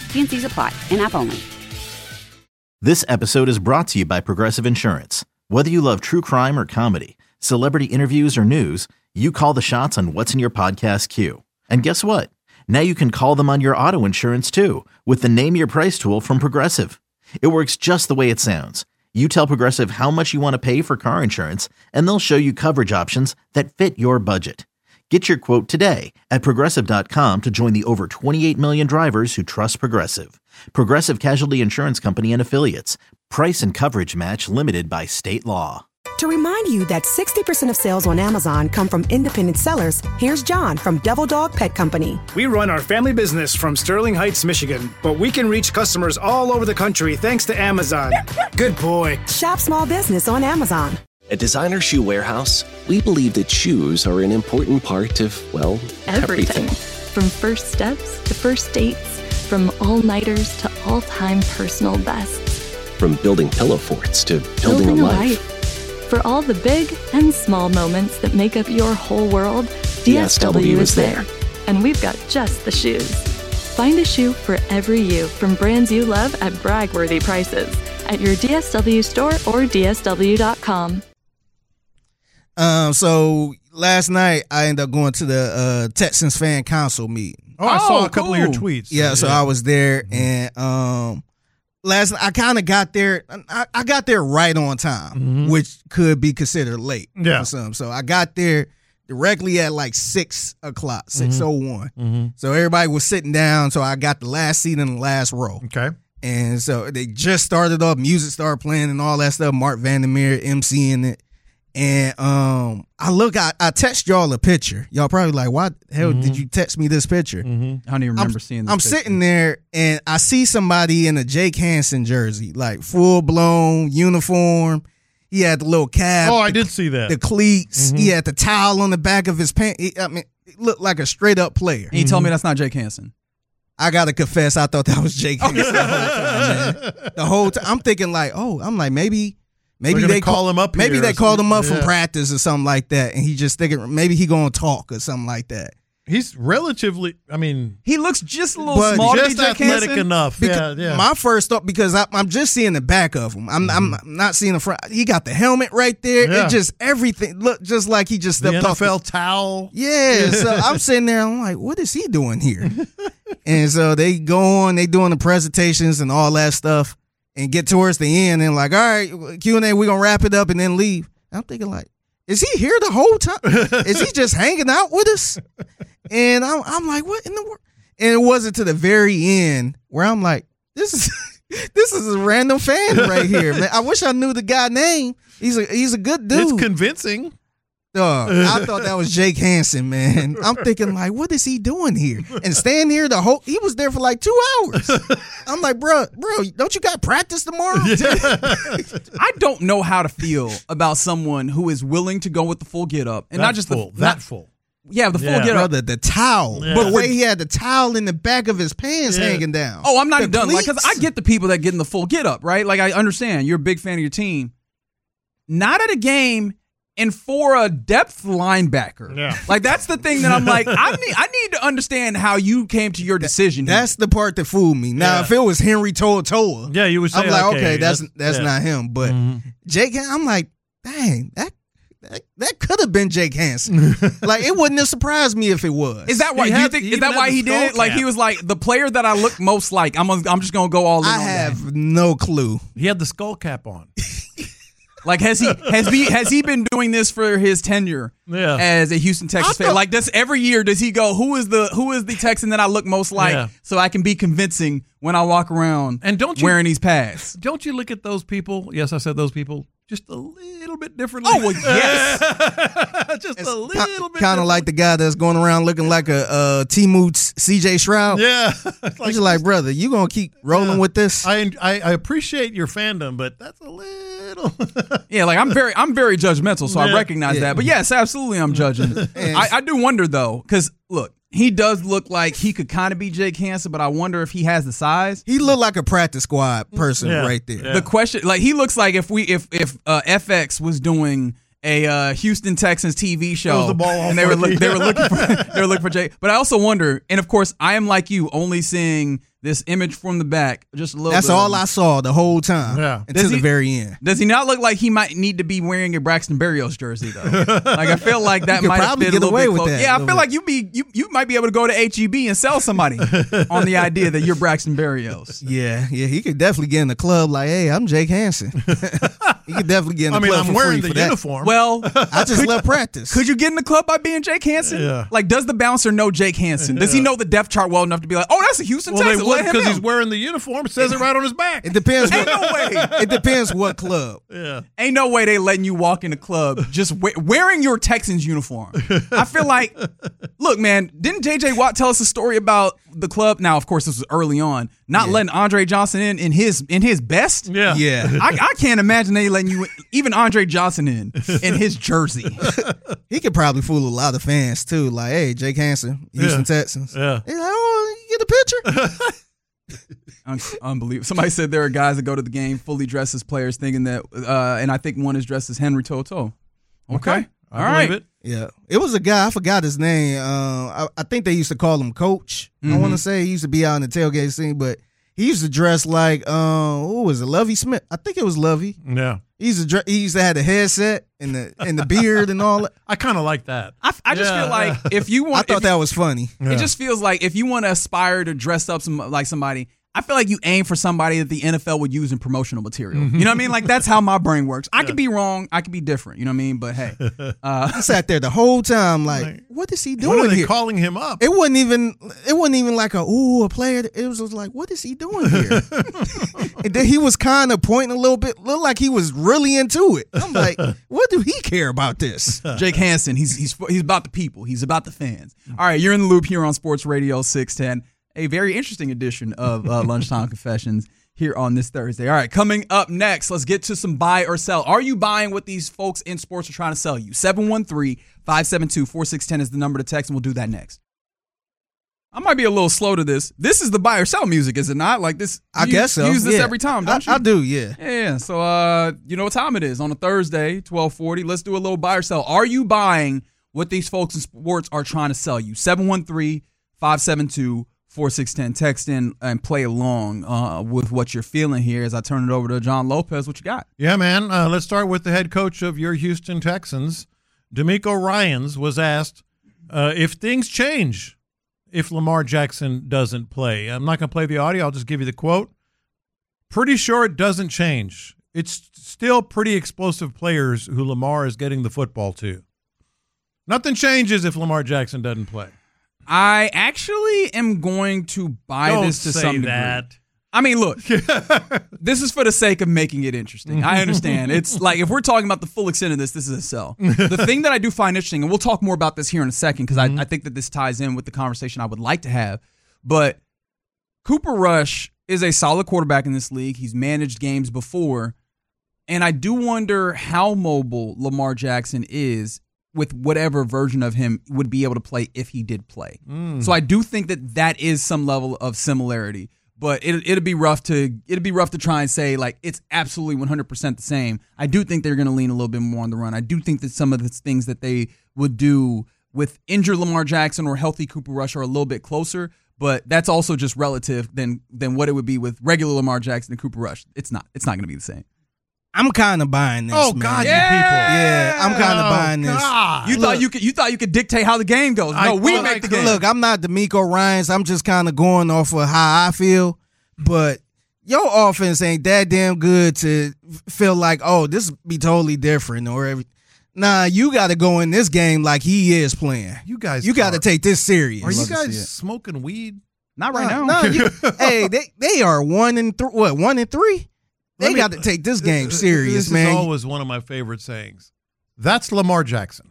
T N Cs apply. In-app only. This episode is brought to you by Progressive Insurance. Whether you love true crime or comedy, celebrity interviews or news, you call the shots on what's in your podcast queue. And guess what? Now you can call them on your auto insurance too with the Name Your Price tool from Progressive. It works just the way it sounds. You tell Progressive how much you want to pay for car insurance, and they'll show you coverage options that fit your budget. Get your quote today at Progressive dot com to join the over twenty-eight million drivers who trust Progressive. Progressive Casualty Insurance Company and Affiliates. Price and coverage match limited by state law. To remind you that sixty percent of sales on Amazon come from independent sellers, here's John from Devil Dog Pet Company. We run our family business from Sterling Heights, Michigan, but we can reach customers all over the country thanks to Amazon. Good boy. Shop small business on Amazon. At Designer Shoe Warehouse, we believe that shoes are an important part of, well, everything. Everything. From first steps to first dates, from all-nighters to all-time personal bests. From building pillow forts to building, Building a a life. life. For all the big and small moments that make up your whole world, D S W is there. And we've got just the shoes. Find a shoe for every you from brands you love at brag-worthy prices at your D S W store or D S W dot com. Um, so last night I ended up going to the uh, Texans fan council meeting. Oh, I saw a couple of your tweets. Yeah, so Yeah. I was there, and um, last I kind of got there. I, I got there right on time, which could be considered late. Yeah. for some. So I got there directly at like six o'clock, six oh one. Mhm. So everybody was sitting down. So I got the last seat in the last row. Okay. And so they just started off, music started playing and all that stuff. Mark Vandermeer emceeing it. And um, I look, I, I text y'all a picture. Y'all probably like, why the hell Mhm. did you text me this picture? I don't even remember I'm, seeing this. I'm picture. sitting there and I see somebody in a Jake Hansen jersey, like full blown uniform. He had the little cap. Oh, I the, did see that. The cleats. Mhm. He had the towel on the back of his pants. He, I mean, it looked like a straight up player. And you told me that's not Jake Hansen. I gotta confess, I thought that was Jake Hansen the whole time, man. The whole time, I'm thinking like, oh, I'm like maybe, maybe They're gonna they call him up Maybe here they or called him up something. from Yeah. practice or something like that, and he just thinking maybe he gonna talk or something like that. He's relatively, I mean, He looks just a little But small to be just Jake athletic Hansen. enough. Because yeah, yeah. My first thought, because I, I'm just seeing the back of him. I'm, I'm not seeing the front. He got the helmet right there. Yeah. It just everything look just like he just the stepped N off F L the, towel. Yeah, so I'm sitting there. I'm like, what is he doing here? And so they go on, they doing the presentations and all that stuff, and get towards the end and like, all right, Q and A, we're gonna wrap it up and then leave. I'm thinking like, is he here the whole time? Is he just hanging out with us? And I'm, I'm like, what in the world? And it wasn't to the very end where I'm like, this is this is a random fan right here, man. I wish I knew the guy name. He's a he's a good dude. It's convincing. Dog, I thought that was Jake Hansen, man. I'm thinking like, what is he doing here? And staying here the whole, he was there for like two hours. I'm like, bro, bro, don't you got practice tomorrow? I don't know how to feel about someone who is willing to go with the full get up and That not just full, the that not, full. Yeah, the full Yeah. get up. Brother, the towel. Yeah. But the way he had the towel in the back of his pants Yeah. hanging down. Oh, I'm not The even done. Like, cause I cleats. get the people that get in the full get up, right? Like, I understand you're a big fan of your team. Not at a game, and for a depth linebacker, Yeah. like that's the thing that I'm like, I need, I need to understand how you came to your decision. here. That's the part that fooled me. Now, Yeah. if it was Henry To'oTo'a, Yeah, you would say, I'm like, okay, okay, that's that's- that's yeah. not him. But Mhm. Jake, I'm like, dang, that that, that could have been Jake Hansen. Like, it wouldn't have surprised me if it was. Is that why? He Do you had- think he is even that had why the he did skull it? Like cap. he was like the player that I look most like. I'm gonna, I'm just gonna go all in. I on that. have no clue. He had the skull cap on. Like has he has he has he been doing this for his tenure Yeah. as a Houston Texans I fan? thought- Like this every year does he go, who is the who is the Texan that I look most like Yeah. so I can be convincing when I walk around And don't you- wearing these pads? Don't you look at those people? Yes, I said those people. Just a little bit differently. Oh well, yes. Just It's a little bit. kind of like the guy that's going around looking like a uh, T-Moot C J Stroud. Yeah. He's just like, brother, you gonna keep rolling Yeah. with this? I, I I appreciate your fandom, but that's a little. Yeah, like I'm very I'm very judgmental, so I Yeah. recognize Yeah. that. But yes, absolutely I'm judging. I, I do wonder though, because look, he does look like he could kind of be Jake Hansen, but I wonder if he has the size. He looked like a practice squad person Yeah. right there. Yeah. The question, like he looks like if we if if uh, F X was doing a uh, Houston Texans T V show, Throws the ball and they were off look, they were looking for they were looking for Jake. But I also wonder, and of course, I am like you, only seeing this image from the back, just a little That's bit all of, I saw the whole time Yeah. until Does the he- very end. Does he not look like he might need to be wearing a Braxton Berrios jersey though? Like I feel like that You could might have probably fit get a little away bit with close. that Yeah, a I little feel bit. like you be you you might be able to go to H E B and sell somebody on the idea that you're Braxton Berrios. Yeah, yeah, he could definitely get in the club like, hey, I'm Jake Hansen. He could definitely get in the I mean, club I'm for wearing free the for that. uniform. Well, I just left practice. could you get in the club by being Jake Hansen? Yeah. Like, does the bouncer know Jake Hansen? Does he know the depth chart well enough to be like, oh, that's a Houston well, Texan? they would Let him because he's in. wearing the uniform. It says it right on his back. It depends. Ain't What, no way. it depends what club. Yeah. Ain't no way they letting you walk in the club just we- wearing your Texans uniform. I feel like, look, man, didn't J J Watt tell us a story about the club? Now, of course, this was early on, not Yeah. letting Andre Johnson in in his in his best. Yeah. Yeah, I, I can't imagine they letting you even Andre Johnson in in his jersey. he could probably fool a lot of fans too. Like, hey, Jake Hansen, Houston Yeah. Texans. Yeah. He's like, oh, you get a picture? Un- unbelievable. Somebody said there are guys that go to the game fully dressed as players, thinking that, uh, and I think one is dressed as Henry Toto. Okay, Okay. I all believe right. it. Yeah, it was a guy. I forgot his name. Uh, I, I think they used to call him Coach. I Mhm. want to say he used to be out in the tailgate scene, but he used to dress like, uh, who was it? Lovey Smith. I think it was Lovey. Yeah. He used to dress, he used to have the headset and the and the beard and all that. I kind of like that. I, I just Yeah. feel like if you I want, thought if- that was funny. Yeah. it just feels like if you want to aspire to dress up some like somebody, I feel like you aim for somebody that the N F L would use in promotional material. You know what I mean? Like that's how my brain works. I could be wrong. I could be different. You know what I mean? But hey, uh, I sat there the whole time like, what is he What are doing they here? calling him up? It wasn't even. It wasn't even like a ooh a player. It was just like, what is he doing here? And then he was kind of pointing a little bit, looked like he was really into it. I'm like, what do he care about this? Jake Hansen, he's he's he's about the people. He's about the fans. All right, you're in the loop here on Sports Radio six ten. A very interesting edition of uh, Lunchtime Confessions here on this Thursday. All right, coming up next, let's get to some buy or sell. Are you buying what these folks in sports are trying to sell you? seven one three, five seven two, four six one zero is the number to text, and we'll do that next. I might be a little slow to this. This is the buy or sell music, is it not? Like this, I you, guess so. You use this Yeah. every time, don't I, you? I do, yeah. Yeah, so uh, you know what time it is on a Thursday, twelve forty. Let's do a little buy or sell. Are you buying what these folks in sports are trying to sell you? seven one three, five seven two, four six one zero. Text in and play along uh, with what you're feeling here as I turn it over to John Lopez. What you got? Yeah, man. Uh, let's start with the head coach of your Houston Texans. D'Amico Ryans was asked uh, if things change if Lamar Jackson doesn't play. I'm not going to play the audio. I'll just give you the quote. Pretty sure it doesn't change. It's still pretty explosive players who Lamar is getting the football to. Nothing changes if Lamar Jackson doesn't play. I actually am going to buy Don't this to say some degree. that. I mean, look, this is for the sake of making it interesting. I understand. It's like if we're talking about the full extent of this, this is a sell. The thing that I do find interesting, and we'll talk more about this here in a second because I, I think that this ties in with the conversation I would like to have, but Cooper Rush is a solid quarterback in this league. He's managed games before, and I do wonder how mobile Lamar Jackson is with whatever version of him would be able to play if he did play. Mm. So I do think that that is some level of similarity. But it, it'd be rough to it'd be rough to try and say like it's absolutely one hundred percent the same. I do think they're going to lean a little bit more on the run. I do think that some of the things that they would do with injured Lamar Jackson or healthy Cooper Rush are a little bit closer. But that's also just relative than than what it would be with regular Lamar Jackson and Cooper Rush. It's not. It's not going to be the same. I'm kind of buying this. Oh, man. God, you Yeah. people. Yeah, I'm kind of Oh, buying this. God. You Look, thought you could you thought you could dictate how the game goes. No, I we thought make I the could. game. Look, I'm not D'Amico Ryans. I'm just kind of going off of how I feel. But your offense ain't that damn good to feel like, oh, this be totally different or every. Nah, you got to go in this game like he is playing. You guys You got to are- take this serious. Are you love to see it. guys smoking weed? Not right Nah, now. nah, you- hey, they they are one and three. What one and three? Let They me- got to take this game This- serious, this man. is always one of my favorite sayings. That's Lamar Jackson.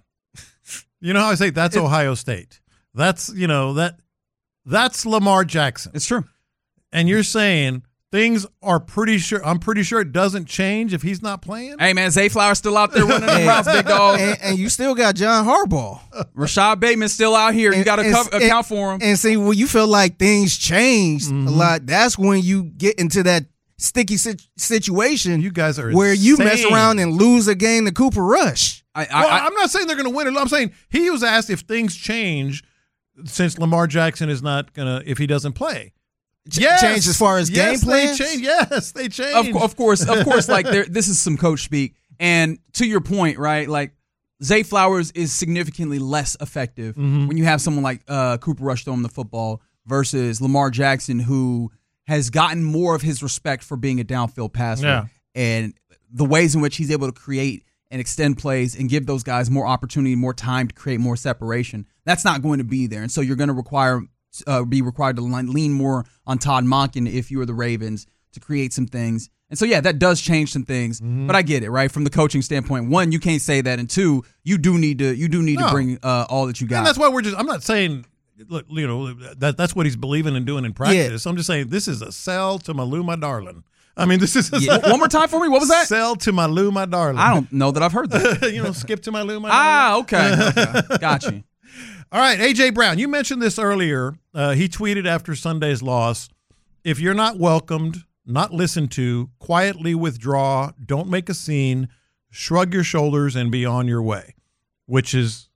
You know how I say that's Ohio State. That's, you know, that that's Lamar Jackson. It's true. And you're saying things are pretty sure I'm pretty sure it doesn't change if he's not playing? Hey man, Zay Flowers still out there running the Hey. routes, big dog. and, and you still got John Harbaugh. Rashad Bateman's still out here. You And- got to and- co- and- account for him. And see, when you feel like things changed Mm-hmm. a lot, that's when you get into that sticky sit- situation You guys are where you mess insane. around and lose a game to Cooper Rush. I, I, Well, I, I'm not saying they're going to win it. I'm saying he was asked if things change since Lamar Jackson is not going to if he doesn't play. ch- yes. change as far as yes, game plans? They change. Yes, they change. Of, of course, of course. Like there, this is some coach speak. And to your point, right? Like Zay Flowers is significantly less effective mm-hmm. when you have someone like uh, Cooper Rush throwing the football versus Lamar Jackson, who has gotten more of his respect for being a downfield passer. Yeah. And the ways in which he's able to create and extend plays and give those guys more opportunity, more time to create more separation. That's not going to be there. And so you're going to require uh, be required to lean more on Todd Monken if you are the Ravens to create some things. And so, yeah, that does change some things. Mm-hmm. But I get it, right? From the coaching standpoint, one, you can't say that. And two, you do need to you do need no. to bring uh, all that you got. And that's why we're just – I'm not saying – Look, you know, that that's what he's believing and doing in practice. Yeah. I'm just saying this is a sell to Malou, my darling. I mean, this is a yeah. One more time for me. What was that? Sell to my Lou, my darling. I don't know that I've heard that. You know, skip to my Lou, my ah, darling. Ah, okay. okay. Got you. All right, A J Brown, you mentioned this earlier. Uh, he tweeted after Sunday's loss, if you're not welcomed, not listened to, quietly withdraw, don't make a scene, shrug your shoulders, and be on your way, which is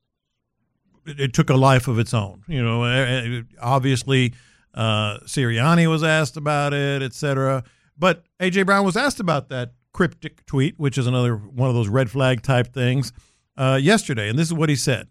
it took a life of its own. You know, obviously uh, Sirianni was asked about it, et cetera. But A J Brown was asked about that cryptic tweet, which is another one of those red flag type things, uh, yesterday. And this is what he said.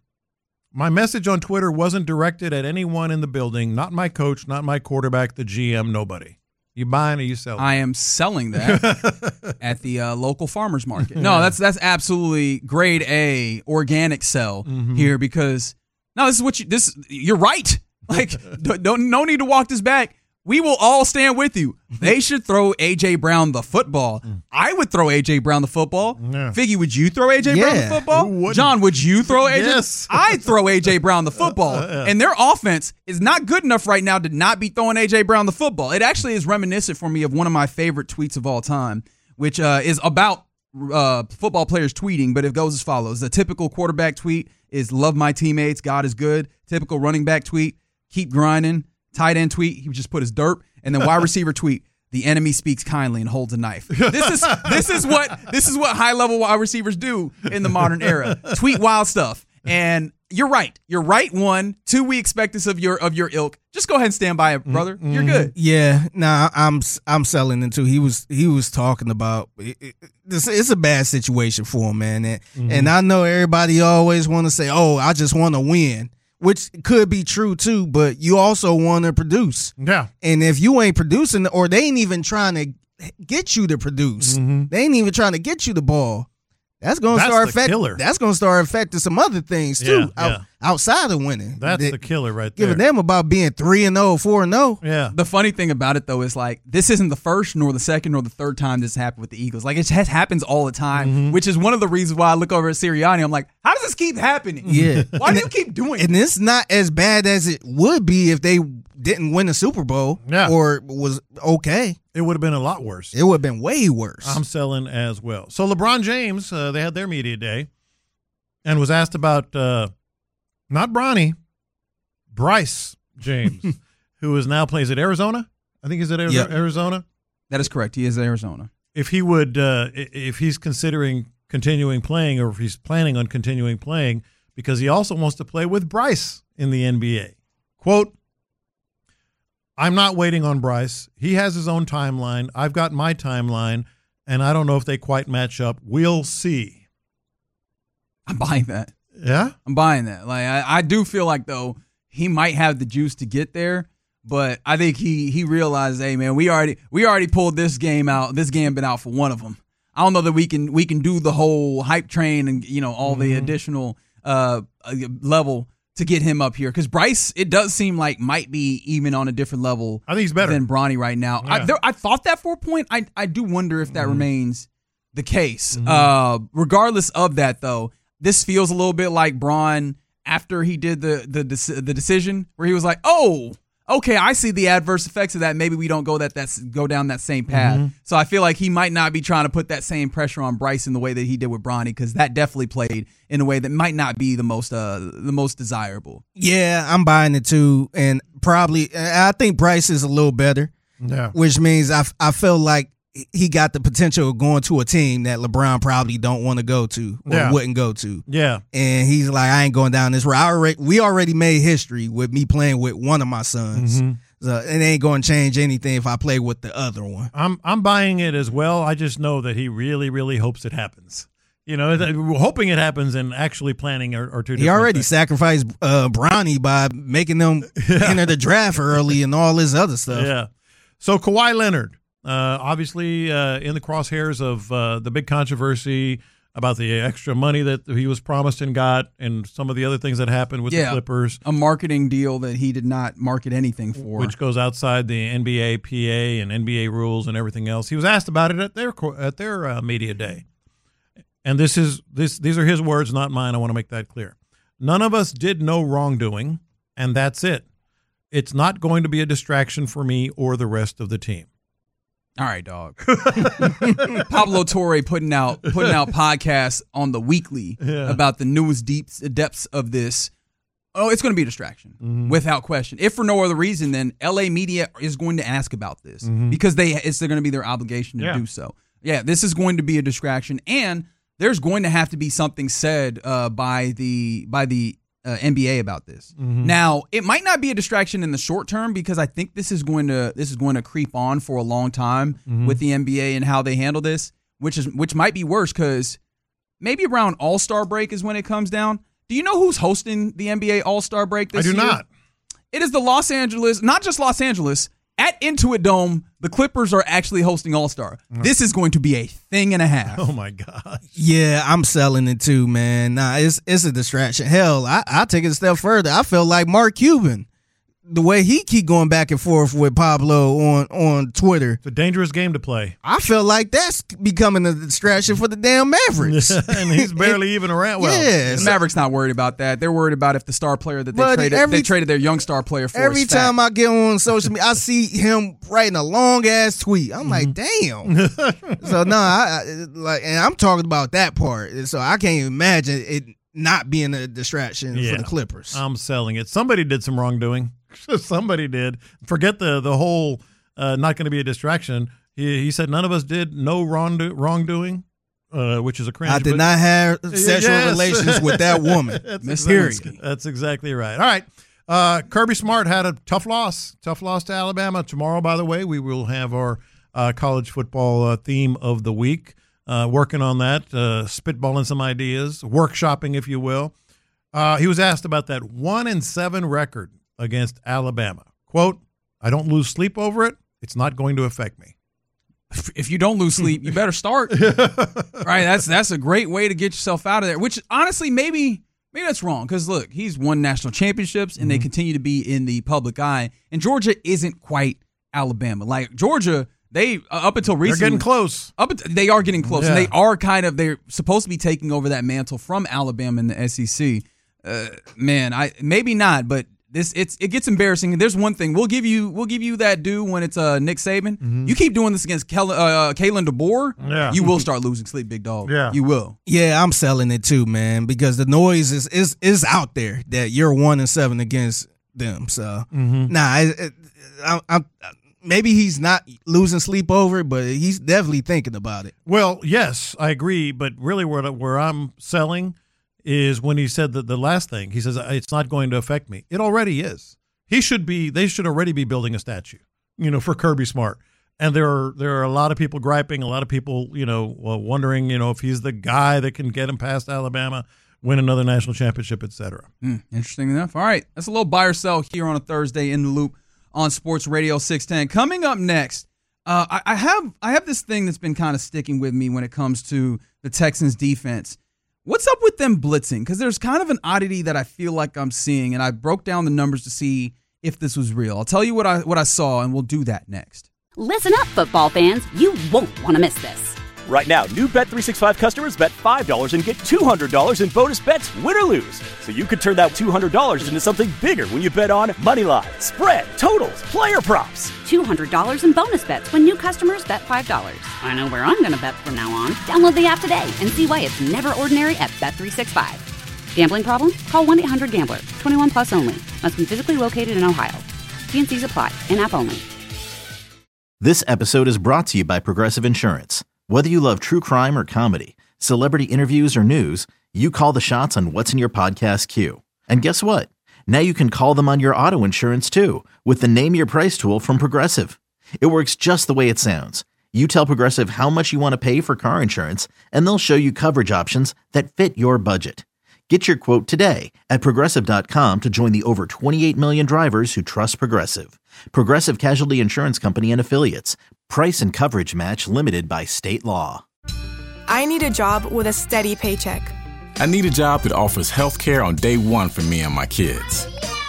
My message on Twitter wasn't directed at anyone in the building, not my coach, not my quarterback, the G M, nobody. You buying or you selling? I am selling that at the uh, local farmers market. No, that's that's absolutely grade A organic sell mm-hmm. here because no, this is what you this you're right. Like don't, don't no need to walk this back. We will all stand with you. They should throw A J Brown the football. I would throw A J Brown the football. Yeah. Figgy, would you throw A J yeah. Brown the football? John, would you throw A J? Yes. I'd throw A J Brown the football. Uh, uh, yeah. And their offense is not good enough right now to not be throwing A J Brown the football. It actually is reminiscent for me of one of my favorite tweets of all time, which uh, is about uh, football players tweeting, but it goes as follows. The typical quarterback tweet is love my teammates, God is good. Typical running back tweet, keep grinding. Tight end tweet, he would just put his derp, and then wide receiver tweet, the enemy speaks kindly and holds a knife. This is this is what this is what high level wide receivers do in the modern era. Tweet wild stuff. And you're right. You're right. One, two. We expect this of your of your ilk. Just go ahead and stand by it, brother. Mm-hmm. You're good. Yeah. Nah, I'm I'm selling into. He was he was talking about it, it, this. It's a bad situation for him, man. And, mm-hmm. and I know everybody always want to say, "Oh, I just want to win." Which could be true too, but you also want to produce. Yeah. And if you ain't producing, or they ain't even trying to get you to produce, mm-hmm. they ain't even trying to get you the ball. That's gonna that's start affecting. Killer. That's gonna start affecting some other things too, yeah, out, yeah. outside of winning. That's that, the killer right there. Giving them about being three and zero, four and zero. Yeah. The funny thing about it though is like this isn't the first, nor the second, nor the third time this happened with the Eagles. Like it just happens all the time, mm-hmm. which is one of the reasons why I look over at Sirianni. I'm like, how does this keep happening? Yeah. Why do you keep doing it? And it's not as bad as it would be if they didn't win the Super Bowl yeah. or was okay. It would have been a lot worse. It would have been way worse. I'm selling as well. So LeBron James, uh, they had their media day and was asked about uh, not Bronny, Bryce James, who is now plays at Arizona. I think he's at Ari- yep. Arizona. That is correct. He is at Arizona. If he would, uh, if he's considering continuing playing, or if he's planning on continuing playing, because he also wants to play with Bryce in the N B A. Quote, I'm not waiting on Bryce. He has his own timeline. I've got my timeline, and I don't know if they quite match up. We'll see. I'm buying that. Yeah? I'm buying that. Like I, I do feel like, though, he might have the juice to get there, but I think he he realized, hey, man, we already we already pulled this game out. This game been out for one of them. I don't know that we can we can do the whole hype train and, you know, all mm-hmm. the additional uh, level to get him up here, because Bryce, it does seem like might be even on a different level. I think he's better than Bronny right now. Yeah. I, there, I thought that for a point. I I do wonder if that mm-hmm. remains the case. Mm-hmm. Uh, regardless of that, though, this feels a little bit like Bron after he did the the the decision where he was like, "Oh, okay, I see the adverse effects of that. Maybe we don't go that that's go down that same path." Mm-hmm. So I feel like he might not be trying to put that same pressure on Bryce in the way that he did with Bronny, because that definitely played in a way that might not be the most uh the most desirable. Yeah, I'm buying it too, and probably I think Bryce is a little better. Yeah, which means I I feel like he got the potential of going to a team that LeBron probably don't want to go to or yeah. wouldn't go to. Yeah. And he's like, I ain't going down this route. I already, we already made history with me playing with one of my sons. Mm-hmm. So it ain't going to change anything if I play with the other one. I'm I'm buying it as well. I just know that he really, really hopes it happens. You know, hoping it happens and actually planning are, are two different He already things. sacrificed uh, Bronny by making them Yeah. enter the draft early and all this other stuff. Yeah. So Kawhi Leonard, uh, obviously uh, in the crosshairs of uh, the big controversy about the extra money that he was promised and got, and some of the other things that happened with Yeah, the Clippers. a marketing deal that he did not market anything for. Which goes outside the N B A P A and N B A rules and everything else. He was asked about it at their at their uh, media day. And this is this these are his words, not mine. I want to make that clear. None of us did no wrongdoing, and that's it. It's not going to be a distraction for me or the rest of the team. All right, dog. Pablo Torre putting out putting out podcasts on the weekly Yeah. about the newest deeps depths of this. Oh, it's going to be a distraction, Mm-hmm. without question. If for no other reason, then L A media is going to ask about this Mhm. because they it's going to be their obligation to Yeah. do so. Yeah, this is going to be a distraction, and there's going to have to be something said uh, by the by the uh, N B A about this. Mhm. Now, it might not be a distraction in the short term because I think this is going to this is going to creep on for a long time Mhm. with the N B A and how they handle this, which is which might be worse because maybe around All-Star break is when it comes down. Do you know who's hosting the N B A All-Star break this I do year? not. It is the Los Angeles, not just Los Angeles, at Intuit Dome, the Clippers are actually hosting All-Star. This is going to be a thing and a half. Oh my God. Yeah, I'm selling it too, man. Nah, it's it's a distraction. Hell, I I take it a step further. I feel like Mark Cuban, the way he keep going back and forth with Pablo on on Twitter. It's a dangerous game to play. I feel like that's becoming a distraction for the damn Mavericks. And he's barely even around. Well, Yeah, The Mavericks not worried about that. They're worried about if the star player that they But traded every- they traded their young star player for. Every is fat. time I get on social media, I see him writing a long ass tweet. I'm like, damn. So no, I, I like, and I'm talking about that part. So I can't even imagine it not being a distraction Yeah. for the Clippers. I'm selling it. Somebody did some wrongdoing. Somebody did. Forget the the whole uh, not going to be a distraction. He, he said none of us did no wrongdo- wrongdoing, uh, which is a cringe. I did but- not have sexual Yes. relations with that woman. That's, Miss exactly, Lewinsky. that's exactly right. All right. Uh, Kirby Smart had a tough loss. Tough loss to Alabama. Tomorrow, by the way, we will have our uh, college football uh, theme of the week. Uh, working on that, uh, spitballing some ideas, workshopping, if you will. Uh, he was asked about that one and seven record against Alabama. Quote, I don't lose sleep over it. It's not going to affect me. If you don't lose sleep, you better start. Right? That's that's a great way to get yourself out of there. Which honestly, maybe maybe that's wrong because look, he's won national championships and Mm-hmm. they continue to be in the public eye. And Georgia isn't quite Alabama. Like Georgia, they uh, up until recently They're getting close. Up until, they are getting close, and Yeah. they are kind of they're supposed to be taking over that mantle from Alabama in the S E C. Uh, man, I maybe not, but this it's it gets embarrassing. And there's one thing we'll give you we'll give you that due when it's uh, Nick Saban. You keep doing this against Kel, uh, Kalen DeBoer, Yeah. you will start losing sleep, big dog. Yeah. You will. Yeah, I'm selling it too, man, because the noise is is, is out there that you're one and seven against them. So Mhm. nah, I, I, I, maybe he's not losing sleep over it, but he's definitely thinking about it. Well, yes, I agree. But really where, where I'm selling is when he said that the last thing. He says, it's not going to affect me. It already is. He should be, they should already be building a statue, you know, for Kirby Smart. And there are there are a lot of people griping, a lot of people, you know, wondering, you know, if he's the guy that can get him past Alabama, win another national championship, et cetera. Hmm, interesting enough. All right, that's a little buy or sell here on a Thursday in the Loop on Sports Radio six ten. Coming up next, uh, I, I have I have this thing that's been kind of sticking with me when it comes to the Texans defense. What's up with them blitzing? Because there's kind of an oddity that I feel like I'm seeing, and I broke down the numbers to see if this was real. I'll tell you what I what I saw, and we'll do that next. Listen up, football fans. You won't want to miss this. Right now, new Bet three sixty-five customers bet five dollars and get two hundred dollars in bonus bets, win or lose. So you could turn that two hundred dollars into something bigger when you bet on money line, spread, totals, player props. two hundred dollars in bonus bets when new customers bet five dollars. I know where I'm going to bet from now on. Download the app today and see why it's never ordinary at Bet three sixty-five. Gambling problem? Call one eight hundred gambler. twenty-one plus only. Must be physically located in Ohio. T and C's apply. In-app only. This episode is brought to you by Progressive Insurance. Whether you love true crime or comedy, celebrity interviews or news, you call the shots on what's in your podcast queue. And guess what? Now you can call them on your auto insurance too with the Name Your Price tool from Progressive. It works just the way it sounds. You tell Progressive how much you want to pay for car insurance, and they'll show you coverage options that fit your budget. Get your quote today at Progressive dot com to join the over twenty-eight million drivers who trust Progressive. Progressive Casualty Insurance Company and Affiliates. Price and coverage match limited by state law. I need a job with a steady paycheck. I need a job that offers health care on day one for me and my kids.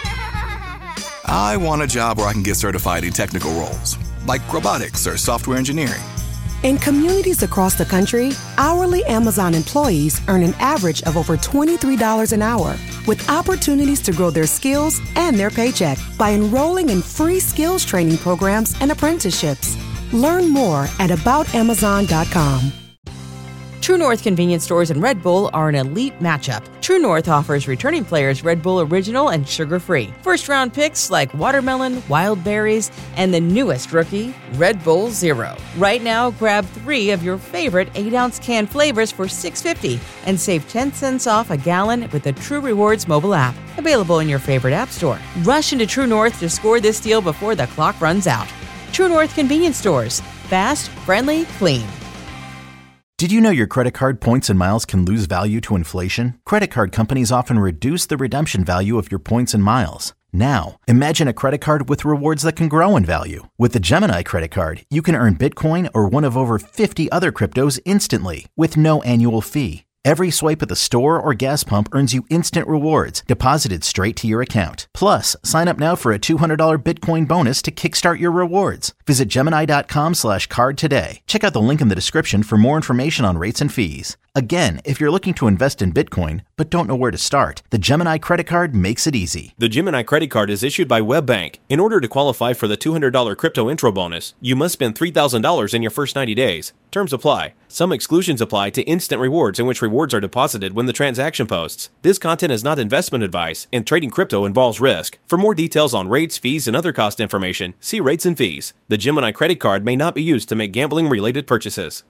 I want a job where I can get certified in technical roles, like robotics or software engineering. In communities across the country, hourly Amazon employees earn an average of over twenty-three dollars an hour, with opportunities to grow their skills and their paycheck by enrolling in free skills training programs and apprenticeships. Learn more at about amazon dot com. True North convenience stores and Red Bull are an elite matchup. True North offers returning players Red Bull Original and sugar-free. First-round picks like watermelon, wild berries, and the newest rookie, Red Bull Zero. Right now, grab three of your favorite eight ounce can flavors for six dollars and fifty cents and save ten cents off a gallon with the True Rewards mobile app. Available in your favorite app store. Rush into True North to score this deal before the clock runs out. True North convenience stores. Fast, friendly, clean. Did you know your credit card points and miles can lose value to inflation? Credit card companies often reduce the redemption value of your points and miles. Now, imagine a credit card with rewards that can grow in value. With the Gemini credit card, you can earn Bitcoin or one of over fifty other cryptos instantly with no annual fee. Every swipe at the store or gas pump earns you instant rewards deposited straight to your account. Plus, sign up now for a two hundred dollars Bitcoin bonus to kickstart your rewards. Visit Gemini.com slash card today. Check out the link in the description for more information on rates and fees. Again, if you're looking to invest in Bitcoin but don't know where to start, the Gemini credit card makes it easy. The Gemini credit card is issued by WebBank. In order to qualify for the two hundred dollars crypto intro bonus, you must spend three thousand dollars in your first ninety days. Terms apply. Some exclusions apply to instant rewards in which rewards are deposited when the transaction posts. This content is not investment advice, and trading crypto involves risk. For more details on rates, fees, and other cost information, see rates and fees. The Gemini credit card may not be used to make gambling-related purchases.